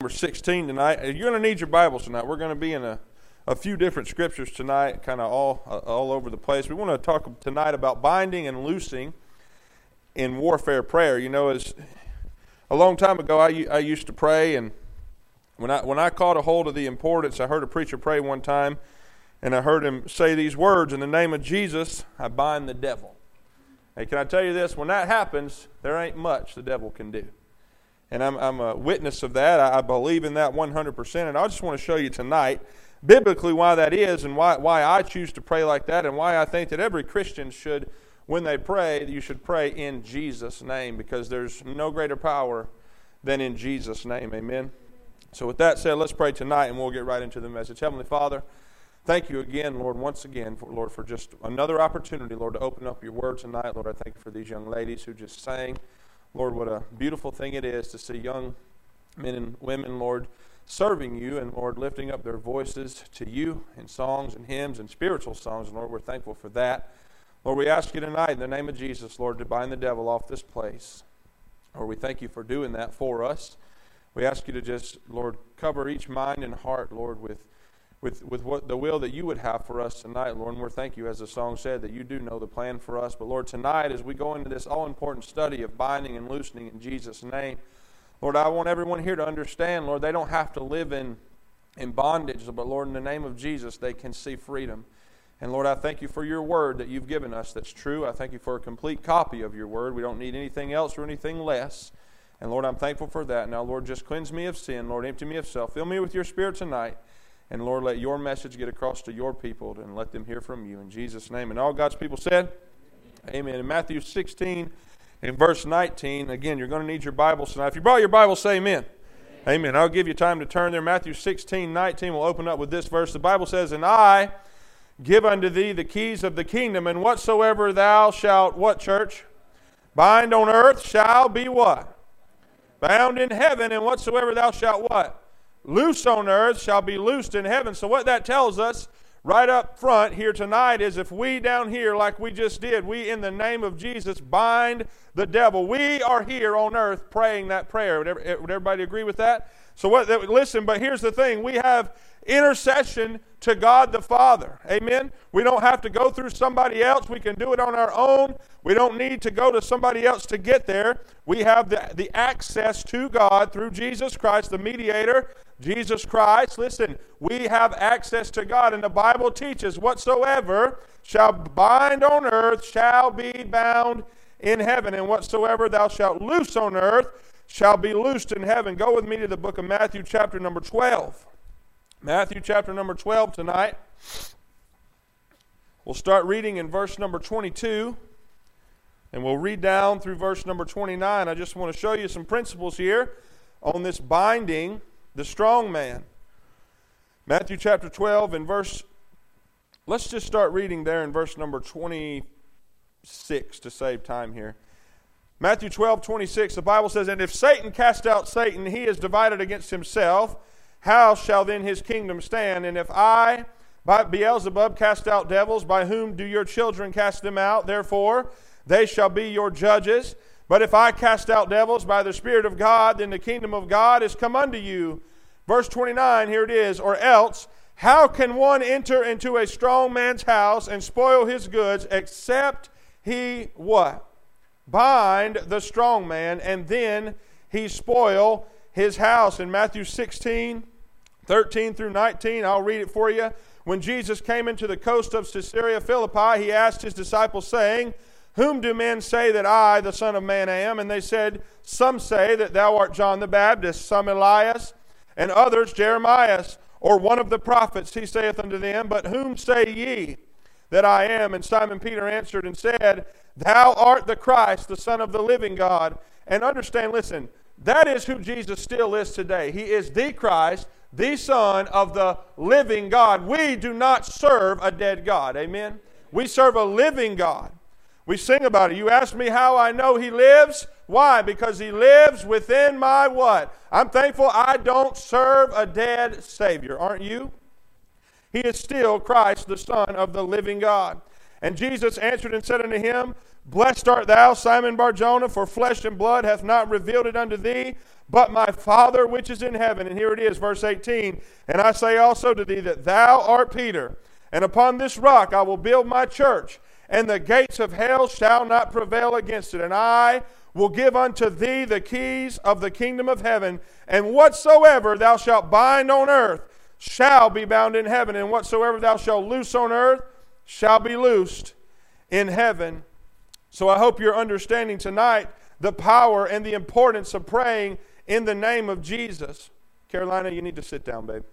Number 16 tonight. You're going to need your Bibles tonight. We're going to be in a few different scriptures tonight, kind of all over the place. We want to talk tonight about binding and loosing in warfare prayer. You know, as a long time ago, I used to pray, and when I caught a hold of the importance, I heard a preacher pray one time, and I heard him say these words: "In the name of Jesus, I bind the devil." Hey, can I tell you this? When that happens, there ain't much the devil can do. And I'm a witness of that. I believe in that 100%. And I just want to show you tonight, biblically, why that is and why I choose to pray like that, and why I think that every Christian should, when they pray, you should pray in Jesus' name, because there's no greater power than in Jesus' name. Amen. So with that said, let's pray tonight, and we'll get right into the message. Heavenly Father, thank you again, Lord, once again, for just another opportunity, Lord, to open up your word tonight. Lord, I thank you for these young ladies who just sang. Lord, what a beautiful thing it is to see young men and women, Lord, serving you and, Lord, lifting up their voices to you in songs and hymns and spiritual songs. And, Lord, we're thankful for that. Lord, we ask you tonight in the name of Jesus, Lord, to bind the devil off this place. Lord, we thank you for doing that for us. We ask you to just, Lord, cover each mind and heart, Lord, with what the will that you would have for us tonight, Lord. And we're thank you, as the song said, that you do know the plan for us. But, Lord, tonight as we go into this all-important study of binding and loosening in Jesus' name, Lord, I want everyone here to understand, Lord, they don't have to live in bondage, but, Lord, in the name of Jesus, they can see freedom. And, Lord, I thank you for your word that you've given us that's true. I thank you for a complete copy of your word. We don't need anything else or anything less. And, Lord, I'm thankful for that. Now, Lord, just cleanse me of sin. Lord, empty me of self. Fill me with your Spirit tonight. And, Lord, let your message get across to your people and let them hear from you. In Jesus' name. And all God's people said, amen. In Matthew 16, in verse 19, again, you're going to need your Bibles tonight. If you brought your Bible, say amen. Amen. I'll give you time to turn there. Matthew 16, 19, we'll open up with this verse. The Bible says, "And I give unto thee the keys of the kingdom, and whatsoever thou shalt," what, church? "Bind on earth shall be" what? "Bound in heaven, and whatsoever thou shalt" what? "Loose on earth shall be loosed in heaven." So what that tells us right up front here tonight is, if we down here, like we just did, we in the name of Jesus bind the devil. We are here on earth praying that prayer. Would everybody agree with that? So listen, but here's the thing. We have intercession to God the Father. Amen? We don't have to go through somebody else. We can do it on our own. We don't need to go to somebody else to get there. We have the access to God through Jesus Christ, the mediator, Jesus Christ. Listen, we have access to God, and the Bible teaches, "Whatsoever shall bind on earth shall be bound in heaven, and whatsoever thou shalt loose on earth shall be loosed in heaven." Go with me to the book of Matthew chapter number 12. Matthew chapter number 12 tonight. We'll start reading in verse number 22, and we'll read down through verse number 29. I just want to show you some principles here on this binding the strong man. Matthew chapter 12 and let's just start reading there in verse number 26 to save time here. Matthew 12, 26, the Bible says, "And if Satan cast out Satan, he is divided against himself. How shall then his kingdom stand? And if I, by Beelzebub, cast out devils, by whom do your children cast them out? Therefore, they shall be your judges. But if I cast out devils by the Spirit of God, then the kingdom of God is come unto you." Verse 29, here it is. "Or else, how can one enter into a strong man's house and spoil his goods, except he" what? "Bind the strong man, and then he spoil his house." In Matthew 16, 13 through 19, I'll read it for you. "When Jesus came into the coast of Caesarea Philippi, he asked his disciples, saying, Whom do men say that I, the Son of Man, am? And they said, Some say that thou art John the Baptist, some Elias, and others Jeremiah, or one of the prophets. He saith unto them, But whom say ye that I am? And Simon Peter answered and said, Thou art the Christ, the Son of the living God." And understand, listen, that is who Jesus still is today. He is the Christ, the Son of the living God. We do not serve a dead God. Amen? We serve a living God. We sing about it. You ask me how I know he lives? Why? Because he lives within my what? I'm thankful I don't serve a dead Savior. Aren't you? He is still Christ, the Son of the living God. And Jesus answered and said unto him, Blessed art thou, Simon Bar-Jonah, for flesh and blood hath not revealed it unto thee, but my Father which is in heaven. And here it is, verse 18. And I say also to thee that thou art Peter, and upon this rock I will build my church, and the gates of hell shall not prevail against it. And I will give unto thee the keys of the kingdom of heaven, and whatsoever thou shalt bind on earth shall be bound in heaven, and whatsoever thou shalt loose on earth shall be loosed in heaven. So I hope you're understanding tonight the power and the importance of praying in the name of Jesus. Carolina, you need to sit down, babe.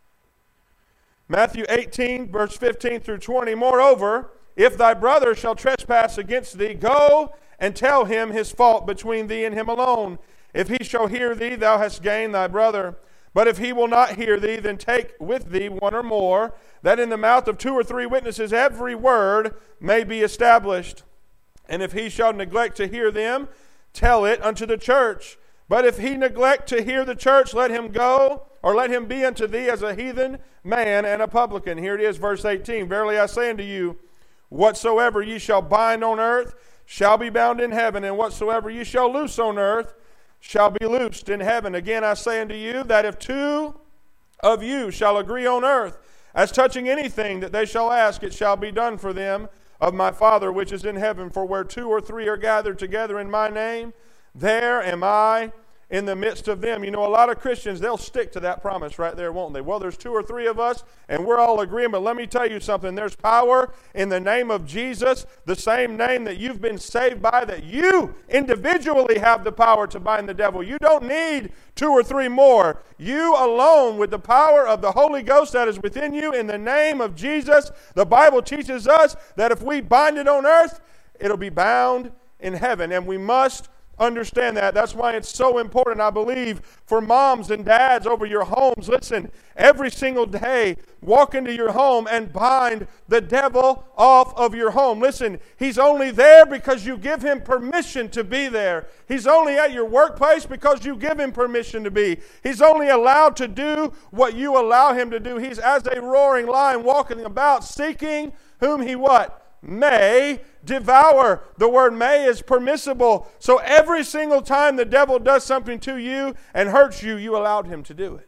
Matthew 18, verse 15 through 20. Moreover, if thy brother shall trespass against thee, go and tell him his fault between thee and him alone. If he shall hear thee, thou hast gained thy brother. But if he will not hear thee, then take with thee one or more, that in the mouth of 2 or 3 witnesses every word may be established. And if he shall neglect to hear them, tell it unto the church. But if he neglect to hear the church, let him go, or let him be unto thee as a heathen man and a publican. Here it is, verse 18. Verily I say unto you, whatsoever ye shall bind on earth shall be bound in heaven, and whatsoever ye shall loose on earth shall be loosed in heaven. Again I say unto you, that if 2 of you shall agree on earth as touching anything that they shall ask, it shall be done for them of my Father which is in heaven. For where 2 or 3 are gathered together in my name, there am I in the midst of them. You know, a lot of Christians, they'll stick to that promise right there, won't they? Well, there's 2 or 3 of us, and we're all agreeing. But let me tell you something. There's power in the name of Jesus, the same name that you've been saved by, that you individually have the power to bind the devil. You don't need 2 or 3 more. You alone, with the power of the Holy Ghost that is within you, in the name of Jesus, the Bible teaches us that if we bind it on earth, it'll be bound in heaven. And we must understand that. That's why it's so important, I believe, for moms and dads over your homes. Listen, every single day, walk into your home and bind the devil off of your home. Listen, he's only there because you give him permission to be there. He's only at your workplace because you give him permission to be. He's only allowed to do what you allow him to do. He's as a roaring lion walking about, seeking whom he what? May devour. The word may is permissible. So every single time the devil does something to you and hurts you, you allowed him to do it.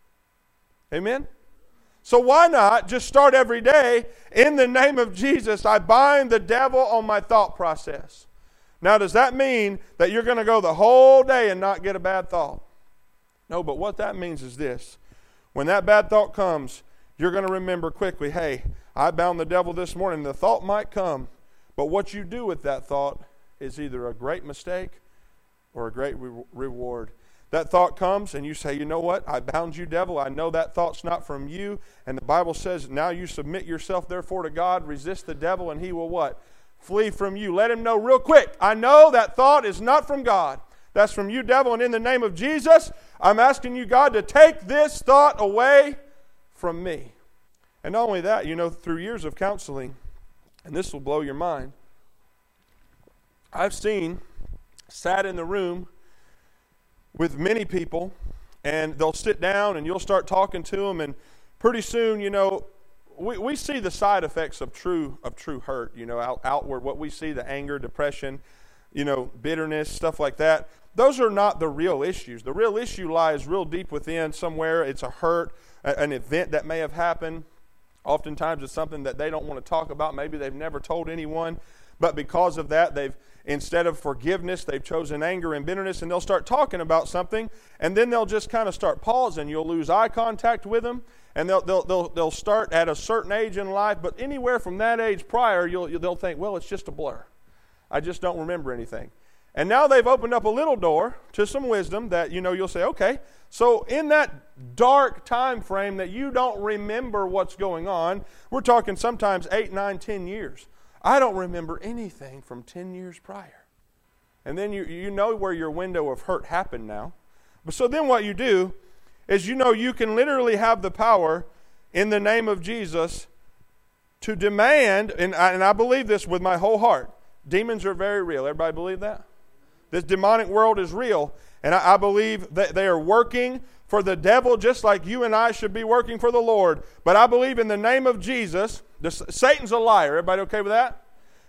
Amen? So why not just start every day, in the name of Jesus, I bind the devil on my thought process. Now, does that mean that you're going to go the whole day and not get a bad thought? No, but what that means is this. When that bad thought comes, you're going to remember quickly, hey, I bound the devil this morning. The thought might come, but what you do with that thought is either a great mistake or a great reward. That thought comes and you say, you know what? I bound you, devil. I know that thought's not from you. And the Bible says, now you submit yourself therefore to God, resist the devil, and he will what? Flee from you. Let him know real quick, I know that thought is not from God. That's from you, devil. And in the name of Jesus, I'm asking you, God, to take this thought away from me. And not only that, you know, through years of counseling, and this will blow your mind, I've sat in the room with many people, and they'll sit down and you'll start talking to them, and pretty soon, you know, we see the side effects of true hurt, you know, outward, what we see, the anger, depression, you know, bitterness, stuff like that. Those are not the real issues. The real issue lies real deep within somewhere. It's a hurt, an event that may have happened. Oftentimes it's something that they don't want to talk about. Maybe they've never told anyone. But because of that, instead of forgiveness, they've chosen anger and bitterness, and they'll start talking about something, and then they'll just kind of start pausing. You'll lose eye contact with them, and they'll start at a certain age in life, but anywhere from that age prior, they'll think, well, it's just a blur. I just don't remember anything. And now they've opened up a little door to some wisdom that, you know, you'll say, okay, so in that dark time frame that you don't remember what's going on, we're talking sometimes 8, 9, 10 years. I don't remember anything from 10 years prior. And then you know where your window of hurt happened now. But so then what you do is, you know, you can literally have the power in the name of Jesus to demand, and I believe this with my whole heart, demons are very real. Everybody believe that? This demonic world is real, and I believe that they are working for the devil just like you and I should be working for the Lord. But I believe in the name of Jesus, Satan's a liar. Everybody okay with that?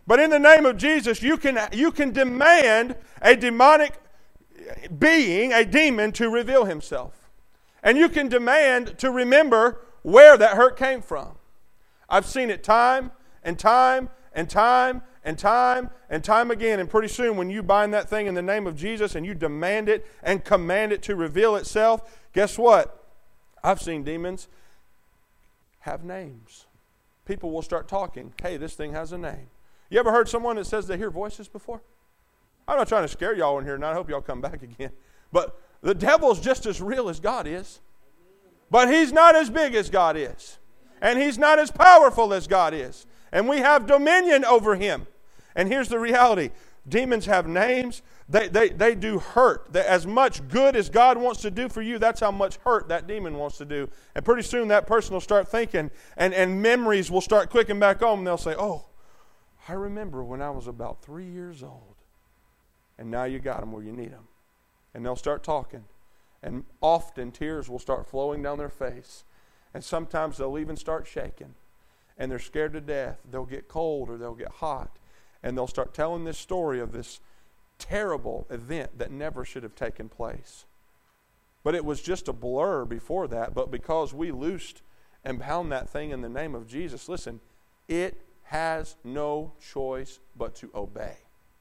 But in the name of Jesus, you can demand a demonic being, a demon, to reveal himself. And you can demand to remember where that hurt came from. I've seen it time and time and time and time and time again. And pretty soon when you bind that thing in the name of Jesus and you demand it and command it to reveal itself, guess what? I've seen demons have names. People will start talking. Hey, this thing has a name. You ever heard someone that says they hear voices before? I'm not trying to scare y'all in here, and I hope y'all come back again. But the devil's just as real as God is. But he's not as big as God is. And he's not as powerful as God is. And we have dominion over him. And here's the reality. Demons have names. They do hurt. As much good as God wants to do for you, that's how much hurt that demon wants to do. And pretty soon that person will start thinking, and memories will start clicking back on, and they'll say, oh, I remember when I was about 3 years old. And now you got them where you need them. And they'll start talking. And often tears will start flowing down their face. And sometimes they'll even start shaking. And they're scared to death. They'll get cold or they'll get hot. And they'll start telling this story of this terrible event that never should have taken place. But it was just a blur before that. But because we loosed and bound that thing in the name of Jesus, listen, it has no choice but to obey.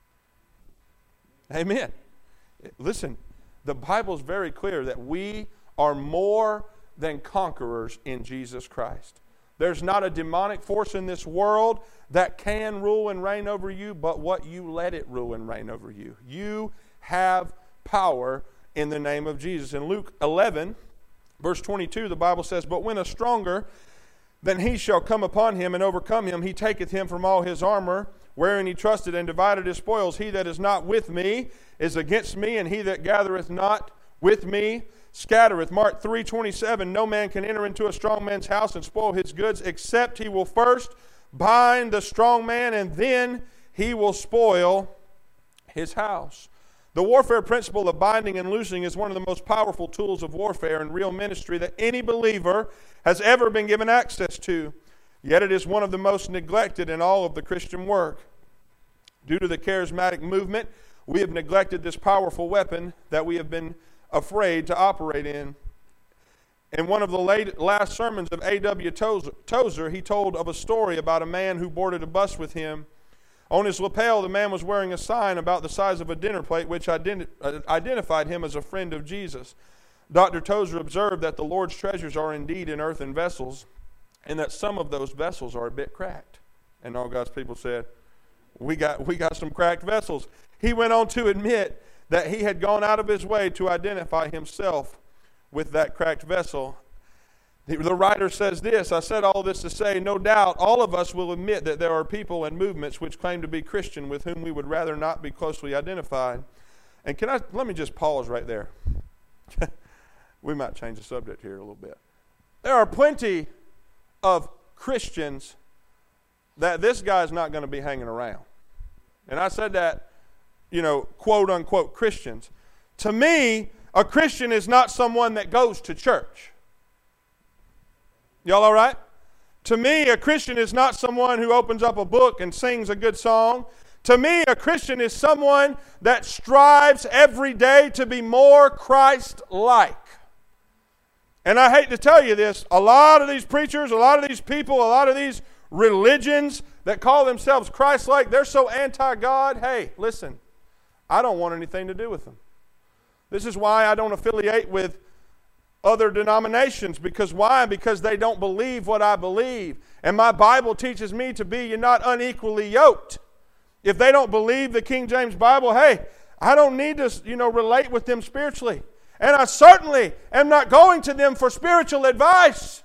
Amen. Listen, the Bible is very clear that we are more than conquerors in Jesus Christ. There's not a demonic force in this world that can rule and reign over you, but what you let it rule and reign over you. You have power in the name of Jesus. In Luke 11, verse 22, the Bible says, but when a stronger than he shall come upon him and overcome him, he taketh him from all his armor, wherein he trusted, and divided his spoils. He that is not with me is against me, and he that gathereth not with me scattereth. Mark 3:27, no man can enter into a strong man's house and spoil his goods, except he will first bind the strong man, and then he will spoil his house. The warfare principle of binding and loosing is one of the most powerful tools of warfare and real ministry that any believer has ever been given access to. Yet it is one of the most neglected in all of the Christian work. Due to the charismatic movement, we have neglected this powerful weapon that we have been afraid to operate in. In one of the last sermons of A.W. Tozer, he told of a story about a man who boarded a bus with him. On his lapel, the man was wearing a sign about the size of a dinner plate, which identified him as a friend of Jesus. Dr. Tozer observed that the Lord's treasures are indeed in earthen vessels, and that some of those vessels are a bit cracked. And all God's people said, we got some cracked vessels. He went on to admit that he had gone out of his way to identify himself with that cracked vessel. The writer says this, I said all this to say, no doubt all of us will admit that there are people and movements which claim to be Christian with whom we would rather not be closely identified. And let me just pause right there. We might change the subject here a little bit. There are plenty of Christians that this guy's not going to be hanging around. And I said that, quote unquote Christians. To me, a Christian is not someone that goes to church. Y'all all right? To me, a Christian is not someone who opens up a book and sings a good song. To me, a Christian is someone that strives every day to be more Christ-like. And I hate to tell you this, a lot of these preachers, a lot of these people, a lot of these religions that call themselves Christ-like, they're so anti-God. Hey, listen, I don't want anything to do with them. This is why I don't affiliate with other denominations. Because why? Because they don't believe what I believe. And my Bible teaches me to be not unequally yoked. If they don't believe the King James Bible, hey, I don't need to, relate with them spiritually. And I certainly am not going to them for spiritual advice.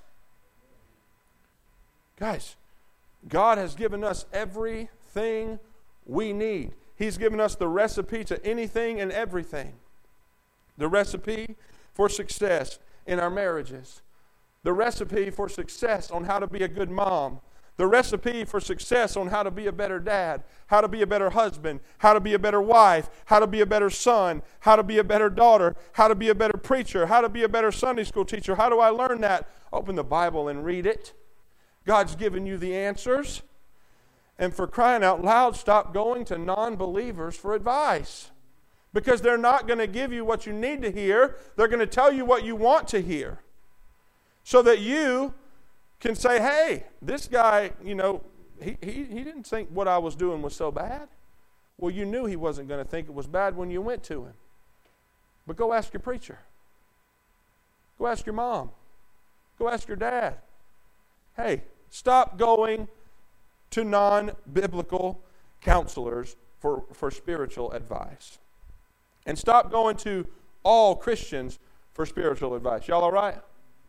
Guys, God has given us everything we need. He's given us the recipe to anything and everything. The recipe for success in our marriages. The recipe for success on how to be a good mom. The recipe for success on how to be a better dad, how to be a better husband, how to be a better wife, how to be a better son, how to be a better daughter, how to be a better preacher, how to be a better Sunday school teacher. How do I learn that? Open the Bible and read it. God's given you the answers. And for crying out loud, stop going to non-believers for advice. Because they're not going to give you what you need to hear. They're going to tell you what you want to hear. So that you can say, hey, this guy, he didn't think what I was doing was so bad. Well, you knew he wasn't going to think it was bad when you went to him. But go ask your preacher. Go ask your mom. Go ask your dad. Hey, stop going to non-biblical counselors for spiritual advice. And stop going to all Christians for spiritual advice. Y'all all right?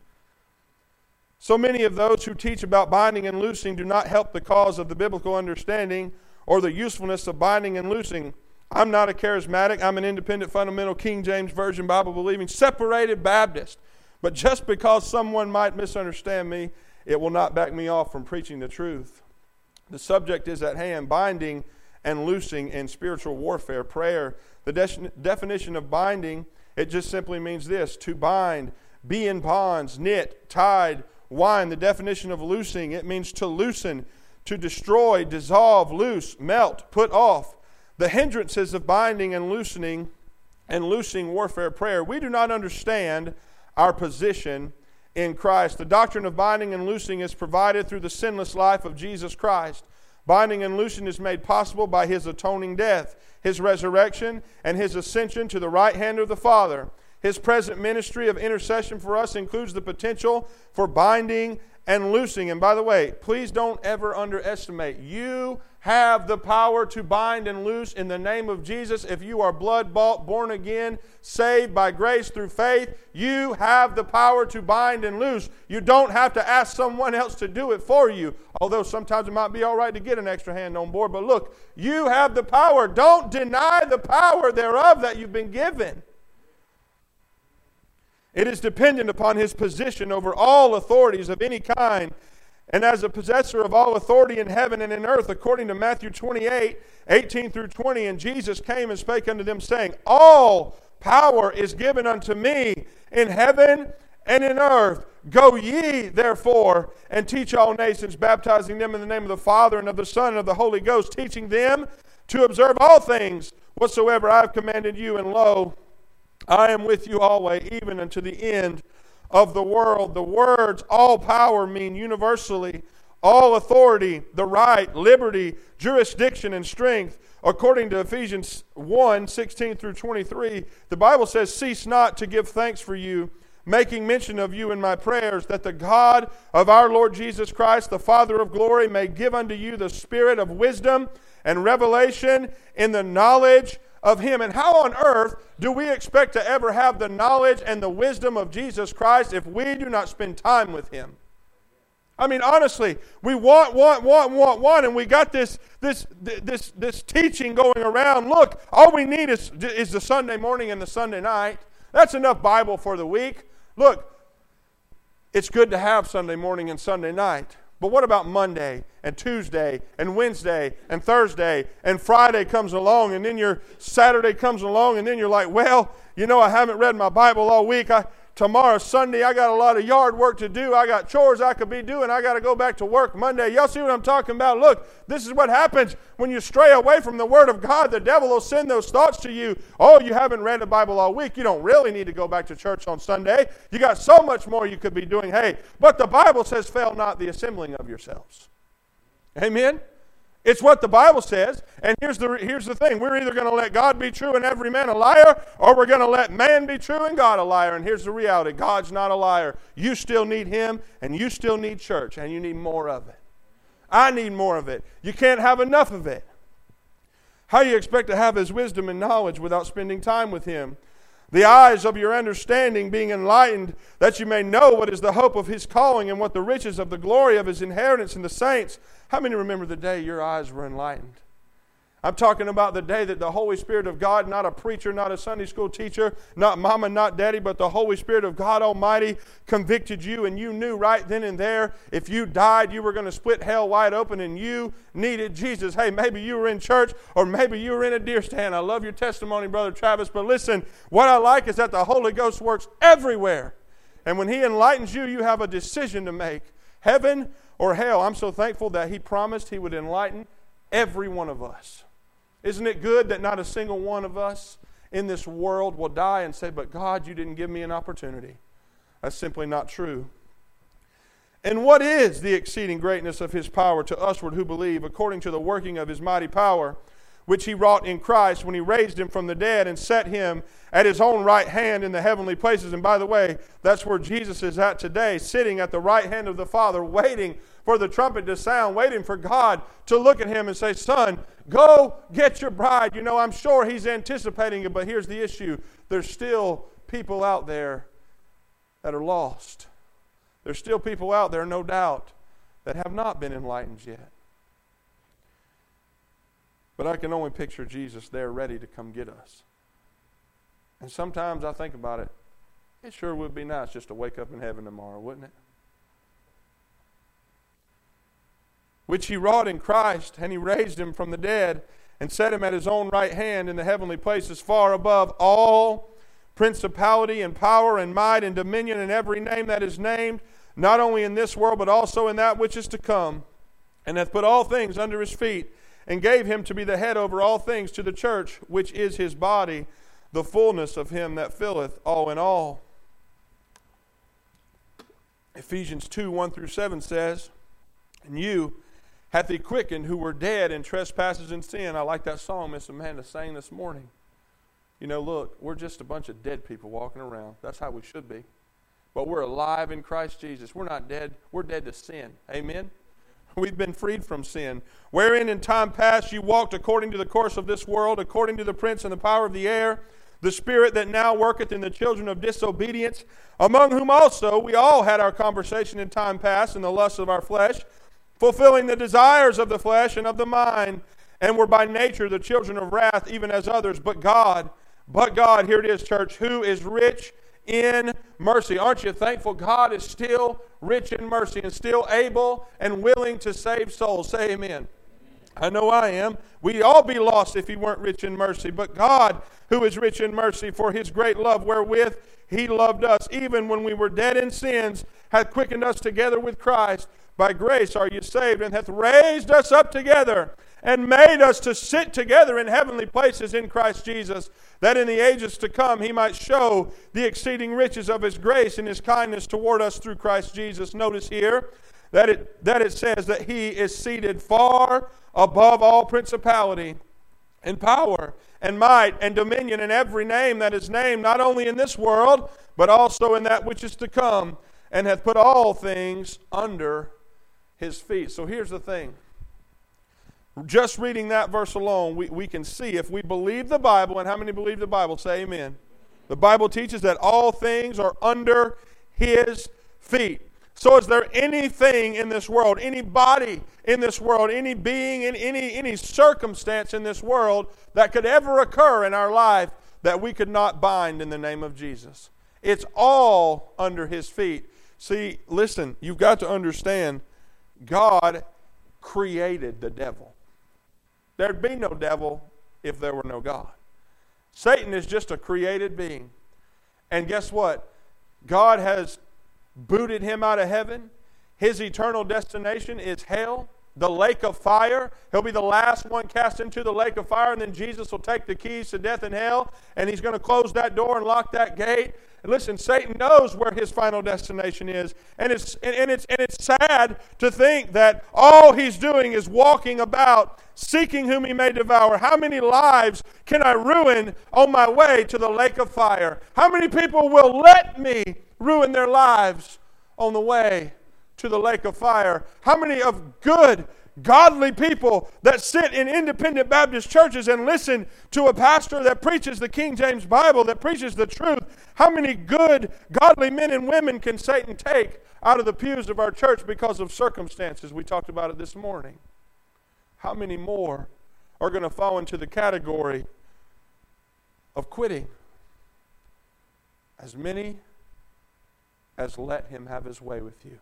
So many of those who teach about binding and loosing do not help the cause of the biblical understanding or the usefulness of binding and loosing. I'm not a charismatic. I'm an independent, fundamental, King James Version, Bible-believing, separated Baptist. But just because someone might misunderstand me, it will not back me off from preaching the truth. The subject is at hand, binding and loosing in spiritual warfare, prayer. The definition of binding, it just simply means this: to bind, be in bonds, knit, tied, wind. The definition of loosing, it means to loosen, to destroy, dissolve, loose, melt, put off. The hindrances of binding and loosing warfare prayer. We do not understand our position in Christ. The doctrine of binding and loosing is provided through the sinless life of Jesus Christ. Binding and loosing is made possible by His atoning death, His resurrection, and His ascension to the right hand of the Father. His present ministry of intercession for us includes the potential for binding and loosing. And by the way, please don't ever underestimate. You have the power to bind and loose in the name of Jesus. If you are blood-bought, born again, saved by grace through faith, you have the power to bind and loose. You don't have to ask someone else to do it for you, although sometimes it might be all right to get an extra hand on board. But look, you have the power. Don't deny the power thereof that you've been given. It is dependent upon His position over all authorities of any kind, and as a possessor of all authority in heaven and in earth, according to Matthew 28, 18 through 20. And Jesus came and spake unto them, saying, all power is given unto me in heaven and in earth. Go ye, therefore, and teach all nations, baptizing them in the name of the Father and of the Son and of the Holy Ghost, teaching them to observe all things whatsoever I have commanded you. And lo, I am with you always, even unto the end of the world. The words all power mean universally all authority, the right, liberty, jurisdiction, and strength. According to Ephesians 1, 16 through 23, the Bible says, cease not to give thanks for you, making mention of you in my prayers, that the God of our Lord Jesus Christ, the Father of glory, may give unto you the spirit of wisdom and revelation in the knowledge of Him. And how on earth do we expect to ever have the knowledge and the wisdom of Jesus Christ if we do not spend time with Him? I mean, honestly, we want, and we got this teaching going around. Look, all we need is the Sunday morning and the Sunday night. That's enough Bible for the week. Look, it's good to have Sunday morning and Sunday night. But what about Monday and Tuesday and Wednesday and Thursday and Friday comes along, and then your Saturday comes along, and then you're like, well, I haven't read my Bible all week. Tomorrow's Sunday, I got a lot of yard work to do. I got chores I could be doing. I got to go back to work Monday. Y'all see what I'm talking about? Look, this is what happens when you stray away from the Word of God. The devil will send those thoughts to you. Oh, you haven't read the Bible all week. You don't really need to go back to church on Sunday. You got so much more you could be doing. Hey, but the Bible says, fail not the assembling of yourselves. Amen? It's what the Bible says. And here's the thing. We're either going to let God be true and every man a liar, or we're going to let man be true and God a liar. And here's the reality. God's not a liar. You still need Him, and you still need church, and you need more of it. I need more of it. You can't have enough of it. How do you expect to have His wisdom and knowledge without spending time with Him? The eyes of your understanding being enlightened, that you may know what is the hope of His calling and what the riches of the glory of His inheritance in the saints. How many remember the day your eyes were enlightened? I'm talking about the day that the Holy Spirit of God, not a preacher, not a Sunday school teacher, not mama, not daddy, but the Holy Spirit of God Almighty convicted you, and you knew right then and there if you died, you were going to split hell wide open, and you needed Jesus. Hey, maybe you were in church, or maybe you were in a deer stand. I love your testimony, Brother Travis, but listen, what I like is that the Holy Ghost works everywhere. And when He enlightens you, you have a decision to make. Heaven or hell. I'm so thankful that He promised He would enlighten Every one of us. Isn't it good that not a single one of us in this world will die and say, but God, you didn't give me an opportunity? That's simply not true. And what is the exceeding greatness of his power to usward who believe, according to the working of his mighty power, which he wrought in Christ when he raised him from the dead and set him at his own right hand in the heavenly places? And by the way, that's where Jesus is at today, sitting at the right hand of the Father, waiting for the trumpet to sound, waiting for God to look at him and say, son, go get your bride. You know, I'm sure he's anticipating it, but here's the issue. There's still people out there that are lost. There's still people out there, no doubt, that have not been enlightened yet. But I can only picture Jesus there ready to come get us. And sometimes I think about it, it sure would be nice just to wake up in heaven tomorrow, wouldn't it? Which he wrought in Christ, and he raised him from the dead, and set him at his own right hand in the heavenly places, far above all principality and power and might and dominion and every name that is named, not only in this world, but also in that which is to come, and hath put all things under his feet, and gave him to be the head over all things to the church, which is his body, the fullness of him that filleth all in all. Ephesians 2, 1-7 says, and you hath he quickened who were dead in trespasses and sin. I like that song Miss Amanda sang this morning. You know, look, we're just a bunch of dead people walking around. That's how we should be. But we're alive in Christ Jesus. We're not dead. We're dead to sin. Amen? We've been freed from sin. Wherein in time past you walked according to the course of this world, according to the prince and the power of the air, the spirit that now worketh in the children of disobedience, among whom also we all had our conversation in time past in the lusts of our flesh, fulfilling the desires of the flesh and of the mind, and were by nature the children of wrath, even as others. But God, here it is, church, who is rich in mercy. Aren't you thankful God is still rich in mercy and still able and willing to save souls? Say amen. I know I am. We'd all be lost if he weren't rich in mercy. But God, who is rich in mercy, for his great love wherewith he loved us, even when we were dead in sins, hath quickened us together with Christ. By grace are you saved, and hath raised us up together, and made us to sit together in heavenly places in Christ Jesus, that in the ages to come he might show the exceeding riches of his grace and his kindness toward us through Christ Jesus. Notice here that it says that he is seated far above all principality and power and might and dominion and every name that is named, not only in this world, but also in that which is to come, and hath put all things under his feet. So here's the thing. Just reading that verse alone, we can see if we believe the Bible, and how many believe the Bible? Say amen. The Bible teaches that all things are under his feet. So is there anything in this world, anybody in this world, any being, in any circumstance in this world that could ever occur in our life that we could not bind in the name of Jesus? It's all under his feet. See, listen, you've got to understand, God created the devil. There'd be no devil if there were no God. Satan is just a created being. And guess what? God has booted him out of heaven. His eternal destination is hell, the lake of fire. He'll be the last one cast into the lake of fire, and then Jesus will take the keys to death and hell, and he's going to close that door and lock that gate. And listen, Satan knows where his final destination is, and it's sad to think that all he's doing is walking about seeking whom he may devour. How many lives can I ruin on my way to the lake of fire? How many people will let me ruin their lives on the way to the lake of fire? How many of good, godly people that sit in independent Baptist churches and listen to a pastor that preaches the King James Bible, that preaches the truth? How many good, godly men and women can Satan take out of the pews of our church because of circumstances? We talked about it this morning. How many more are going to fall into the category of quitting? As many as let him have his way with you.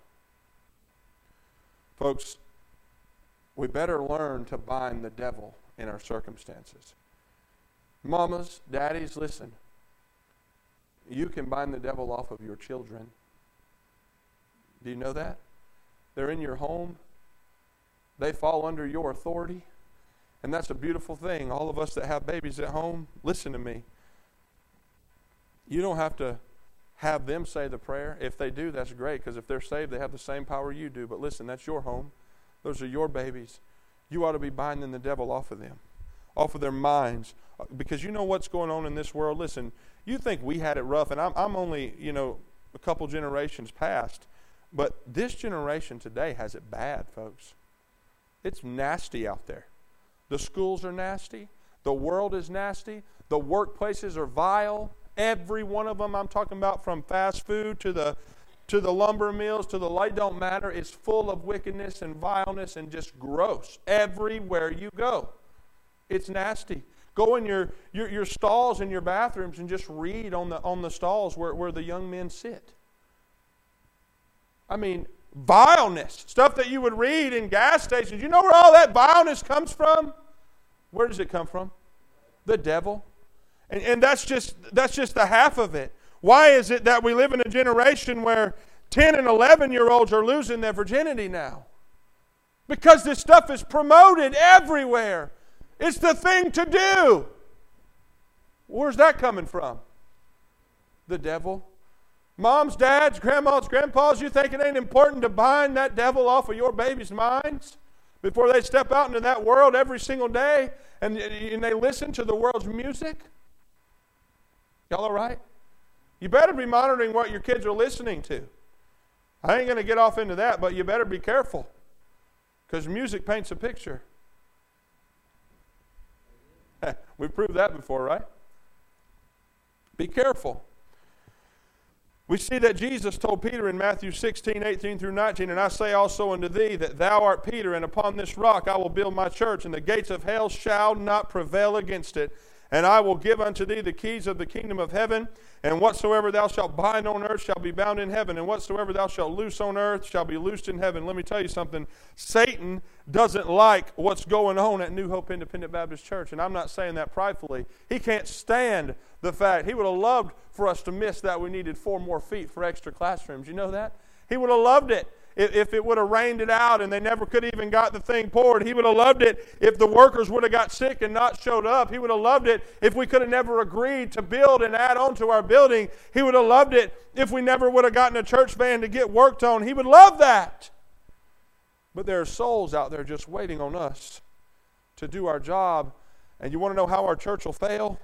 Folks, we better learn to bind the devil in our circumstances. Mamas, daddies, listen. You can bind the devil off of your children. Do you know that? They're in your home. They fall under your authority. And that's a beautiful thing. All of us that have babies at home, listen to me. You don't have to have them say the prayer. If they do, that's great, because if they're saved, they have the same power you do. But listen, that's your home. Those are your babies. You ought to be binding the devil off of them, off of their minds, because you know what's going on in this world. Listen, you think we had it rough, and I'm only, a couple generations past, but this generation today has it bad, folks. It's nasty out there. The schools are nasty. The world is nasty. The workplaces are vile. Every one of them, I'm talking about from fast food to the lumber mills, to the light, don't matter. It's full of wickedness and vileness and just gross. Everywhere you go, it's nasty. Go in your stalls in your bathrooms and just read on the stalls where the young men sit. I mean, vileness, stuff that you would read in gas stations. You know where all that vileness comes from? Where does it come from? The devil. And that's just the half of it. Why is it that we live in a generation where 10 and 11-year-olds are losing their virginity now? Because this stuff is promoted everywhere. It's the thing to do. Where's that coming from? The devil. Moms, dads, grandmas, grandpas, you think it ain't important to bind that devil off of your baby's minds before they step out into that world every single day and they listen to the world's music? Y'all all right? You better be monitoring what your kids are listening to. I ain't going to get off into that, but you better be careful, because music paints a picture. We've proved that before, right? Be careful. We see that Jesus told Peter in Matthew 16, 18 through 19, and I say also unto thee that thou art Peter, and upon this rock I will build my church, and the gates of hell shall not prevail against it. And I will give unto thee the keys of the kingdom of heaven, and whatsoever thou shalt bind on earth shall be bound in heaven, and whatsoever thou shalt loose on earth shall be loosed in heaven. Let me tell you something. Satan doesn't like what's going on at New Hope Independent Baptist Church, and I'm not saying that pridefully. He can't stand the fact. He would have loved for us to miss that we needed 4 more feet for extra classrooms. You know that? He would have loved it. If it would have rained it out and they never could even got the thing poured. He would have loved it if the workers would have got sick and not showed up. He would have loved it if we could have never agreed to build and add on to our building. He would have loved it if we never would have gotten a church van to get worked on. He would love that. But there are souls out there just waiting on us to do our job. And you want to know how our church will fail?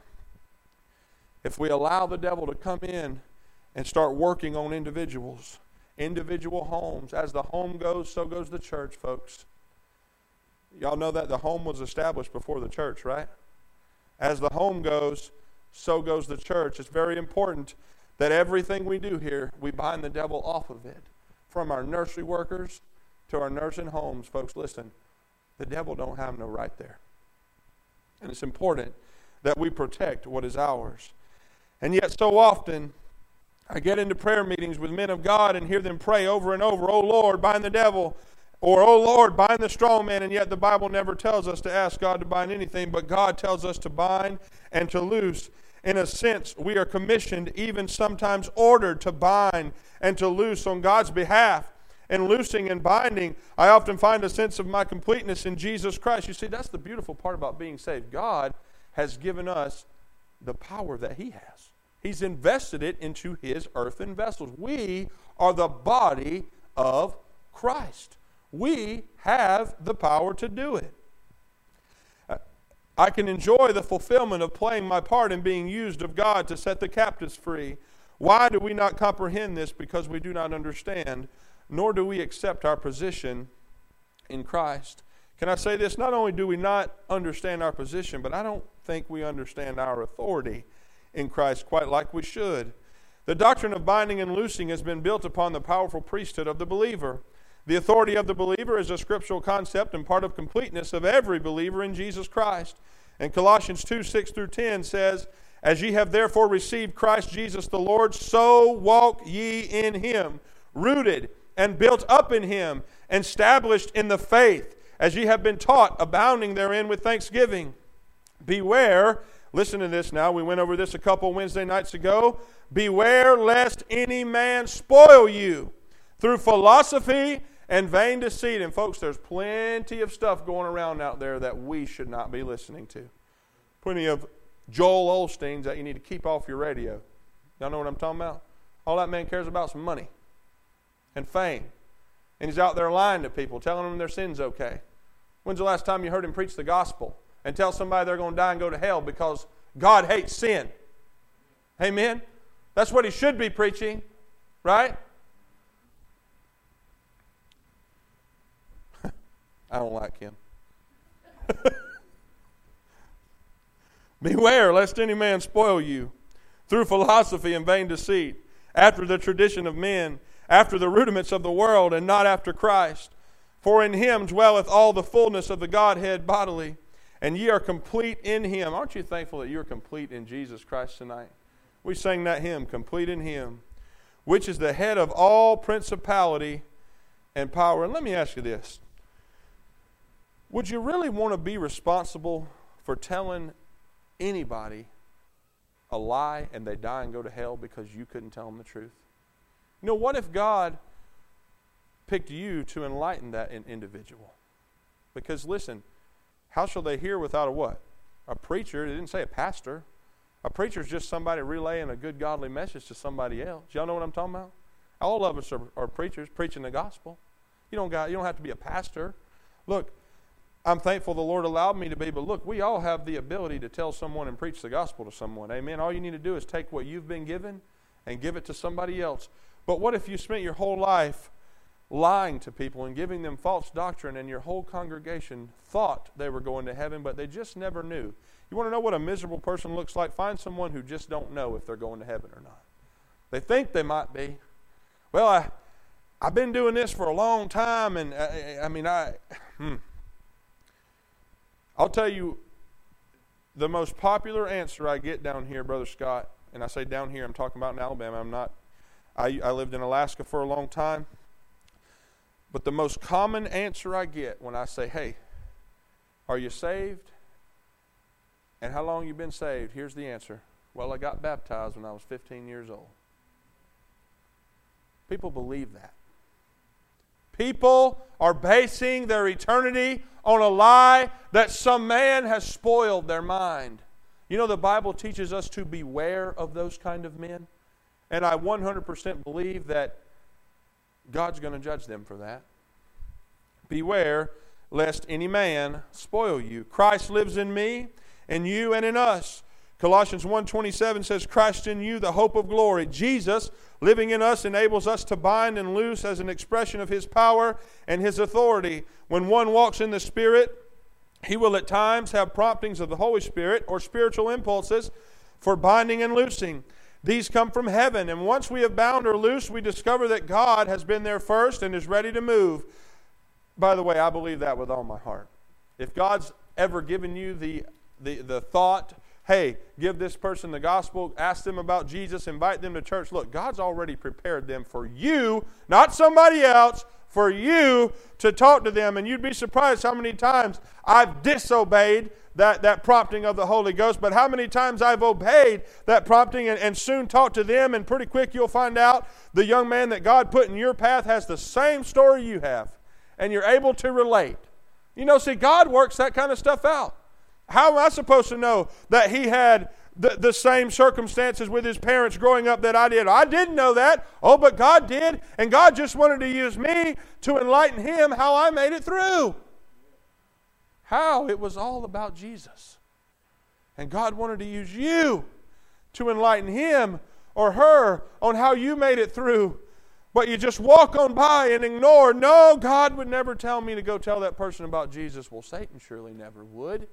If we allow the devil to come in and start working on individuals. Individual homes. As the home goes, so goes the church, folks. Y'all know that the home was established before the church, right? As the home goes, so goes the church. It's very important that everything we do here, we bind the devil off of it. From our nursery workers to our nursing homes, folks, listen, the devil don't have no right there. And it's important that we protect what is ours. And yet so often, I get into prayer meetings with men of God and hear them pray over and over, "Oh Lord, bind the devil," or "Oh Lord, bind the strong man," and yet the Bible never tells us to ask God to bind anything, but God tells us to bind and to loose. In a sense, we are commissioned, even sometimes ordered, to bind and to loose on God's behalf. And loosing and binding, I often find a sense of my completeness in Jesus Christ. You see, that's the beautiful part about being saved. God has given us the power that He has. He's invested it into His earthen vessels. We are the body of Christ. We have the power to do it. I can enjoy the fulfillment of playing my part in being used of God to set the captives free. Why do we not comprehend this? Because we do not understand, nor do we accept our position in Christ. Can I say this? Not only do we not understand our position, but I don't think we understand our authority in Christ quite like we should. The doctrine of binding and loosing has been built upon the powerful priesthood of the believer. The authority of the believer is a scriptural concept and part of completeness of every believer in Jesus Christ. And Colossians 2, 6 through 10 says, "As ye have therefore received Christ Jesus the Lord, so walk ye in Him, rooted and built up in Him, and established in the faith, as ye have been taught, abounding therein with thanksgiving. Beware," listen to this now, we went over this a couple Wednesday nights ago, "beware lest any man spoil you through philosophy and vain deceit. And folks, there's plenty of stuff going around out there that we should not be listening to. Plenty of Joel Osteens that you need to keep off your radio. Y'all know what I'm talking about? All that man cares about is some money and fame. And he's out there lying to people, telling them their sin's okay. When's the last time you heard him preach the gospel and tell somebody they're going to die and go to hell because God hates sin? Amen? That's what he should be preaching, right? I don't like him. Beware lest any man spoil you through philosophy and vain deceit, after the tradition of men, after the rudiments of the world, and not after Christ. For in him dwelleth all the fullness of the Godhead bodily, and ye are complete in him. Aren't you thankful that you are complete in Jesus Christ tonight? We sang that hymn, complete in him, which is the head of all principality and power. And let me ask you this. Would you really want to be responsible for telling anybody a lie and they die and go to hell because you couldn't tell them the truth? You know, what if God picked you to enlighten that individual? Because listen, how shall they hear without a what? A preacher. It didn't say a pastor. A preacher is just somebody relaying a good godly message to somebody else. Y'all know what I'm talking about? All of us are preachers preaching the gospel. You don't have to be a pastor. Look, I'm thankful the Lord allowed me to be, but look, we all have the ability to tell someone and preach the gospel to someone. Amen? All you need to do is take what you've been given and give it to somebody else. But what if you spent your whole life lying to people and giving them false doctrine, and your whole congregation thought they were going to heaven, but they just never knew? You want to know what a miserable person looks like? Find someone who just don't know if they're going to heaven or not. They think they might be. Well, I've been doing this for a long time, and I'll tell you, the most popular answer I get down here, Brother Scott, and I say down here, I'm talking about in Alabama. I lived in Alaska for a long time. But the most common answer I get when I say, hey, are you saved? And how long you been saved? Here's the answer. Well, I got baptized when I was 15 years old. People believe that. People are basing their eternity on a lie that some man has spoiled their mind. You know, the Bible teaches us to beware of those kind of men. And I 100% believe that God's going to judge them for that. Beware lest any man spoil you. Christ lives in me, and you, and in us. Colossians 1:27 says, Christ in you, the hope of glory. Jesus living in us enables us to bind and loose as an expression of His power and His authority. When one walks in the Spirit, he will at times have promptings of the Holy Spirit or spiritual impulses for binding and loosing. These come from heaven, and once we have bound or loosed, we discover that God has been there first and is ready to move. By the way, I believe that with all my heart. If God's ever given you the thought, hey, give this person the gospel, ask them about Jesus, invite them to church. Look, God's already prepared them for you, not somebody else, for you to talk to them. And you'd be surprised how many times I've disobeyed that prompting of the Holy Ghost, but how many times I've obeyed that prompting and soon talked to them, and pretty quick you'll find out the young man that God put in your path has the same story you have, and you're able to relate. You know, see, God works that kind of stuff out. How am I supposed to know that he had the same circumstances with his parents growing up that I did? I didn't know that. Oh, but God did, and God just wanted to use me to enlighten him how I made it through. How? It was all about Jesus. And God wanted to use you to enlighten him or her on how you made it through. But you just walk on by and ignore. No, God would never tell me to go tell that person about Jesus. Well, Satan surely never would.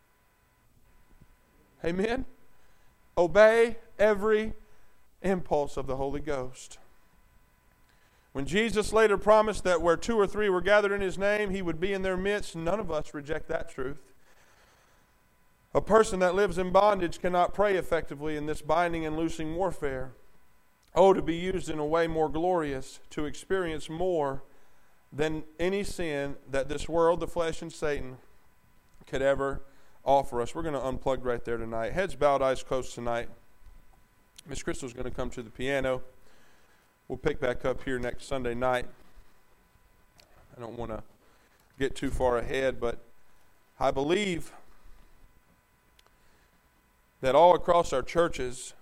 Amen? Obey every impulse of the Holy Ghost. When Jesus later promised that where 2 or 3 were gathered in his name, he would be in their midst, none of us reject that truth. A person that lives in bondage cannot pray effectively in this binding and loosing warfare. Oh, to be used in a way more glorious, to experience more than any sin that this world, the flesh, and Satan could ever offer us. We're going to unplug right there tonight. Heads bowed, eyes closed tonight. Miss Crystal's going to come to the piano. We'll pick back up here next Sunday night. I don't want to get too far ahead, but I believe that all across our churches,